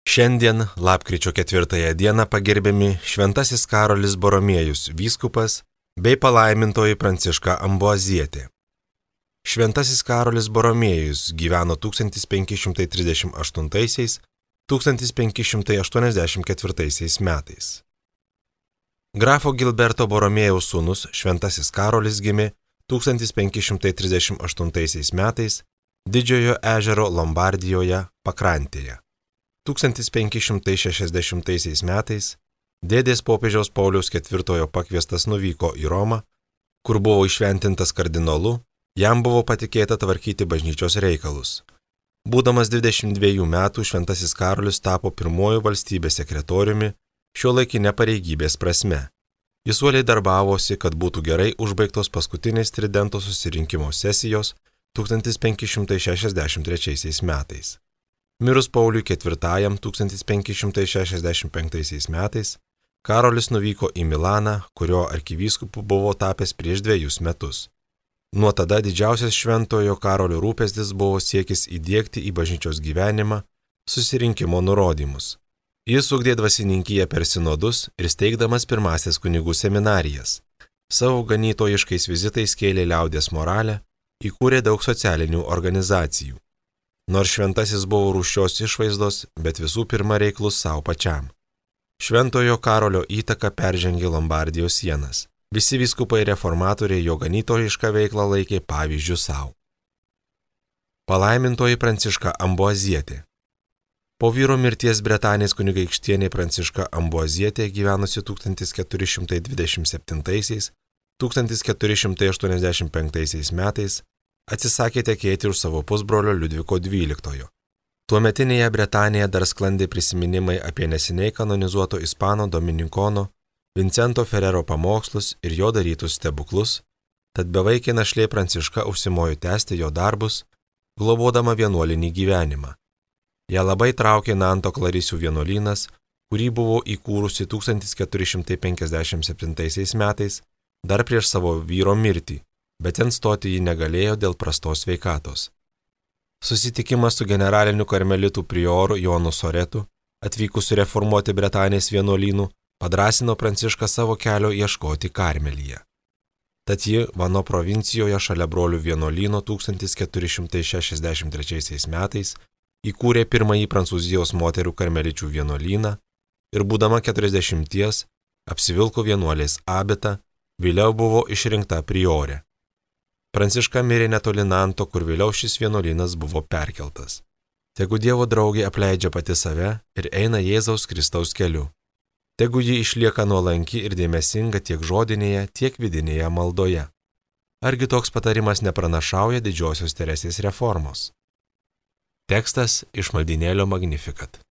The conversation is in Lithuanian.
Šiandien, lapkričio 4 dieną, pagerbiami Šventasis Karolis Boromiejus vyskupas bei palaimintoji Pranciška Amboazietė. Šventasis Karolis Boromiejus gyveno 1538–1584 metais. Grafo Gilberto Boromiejaus sūnus Šventasis Karolis gimė 1538 metais Didžiojo ežero Lombardijoje pakrantėje. 1560 metais dėdės popiežiaus Pauliaus IV pakviestas nuvyko į Romą, kur buvo išventintas kardinolu, jam buvo patikėta tvarkyti bažnyčios reikalus. Būdamas 22 metų, Šventasis Karolis tapo pirmuoju valstybės sekretoriumi šiuolaikinė pareigybės prasme. Jis uoliai darbavosi, kad būtų gerai užbaigtos paskutinės Tridento susirinkimo sesijos 1563 metais. Mirus Pauliui IV 1565 metais, Karolis nuvyko į Milaną, kurio arkivyskupu buvo tapęs prieš 2 metus. Nuo tada didžiausias Šventojo Karolio rūpestis buvo siekis įdiegti į bažnyčios gyvenimą susirinkimo nurodymus. Jis ugdė dvasininkiją per sinodus ir steigdamas pirmąsias kunigų seminarijas. Savo ganytojiškais vizitais kėlė liaudies moralę, įkūrė daug socialinių organizacijų. Nors šventasis buvo rūsčios išvaizdos, bet visų pirma reiklus savo pačiam. Šventojo Karolio įtaka peržengė Lombardijos sienas. Visi vyskupai reformatoriai jo ganytojišką veiklą laikė pavyzdžiu savo. Palaimintoji Pranciška Amboazietė. Po vyro mirties Bretanės kunigaikštienė Pranciška Amboazietė, gyvenusi 1427–1485 metais, atsisakė tekėti už savo pusbrolio Liudviko XII. Tuometinėje Bretanėje dar sklandė prisiminimai apie neseniai kanonizuoto ispano dominikono Vincento Ferrero pamokslus ir jo darytus stebuklus, tad bevaikė našlė Pranciška užsimojo tęsti jo darbus, globodama vienuolinį gyvenimą. Ją labai traukė Nanto Klarisių vienuolynas, kurį buvo įkūrusi 1457 metais, dar prieš savo vyro mirtį, bet ten stoti ji negalėjo dėl prastos sveikatos. Susitikimas su generaliniu karmelitų prioru Jonu Soretu, atvykusiu reformuoti Bretanės vienuolynų, padrąsino Prancišką savo kelio ieškoti Karmelyje. Tad ji Vano provincijoje šalia brolių vienuolyno 1463 metais įkūrė pirmąjį Prancūzijos moterų karmeličių vienuolyną ir būdama 40 apsivilko vienuolės abitą, vėliau buvo išrinkta priorė. Pranciška mirė netoli Nanto, kur vėliau šis vienuolynas buvo perkeltas. Tegu Dievo draugė apleidžia pati save ir eina Jėzaus Kristaus keliu. Tegu ji išlieka nuolanki ir dėmesinga tiek žodinėje, tiek vidinėje maldoje. Argi toks patarimas nepranašauja didžiosios Teresės reformos? Tekstas iš maldynėlio Magnificat.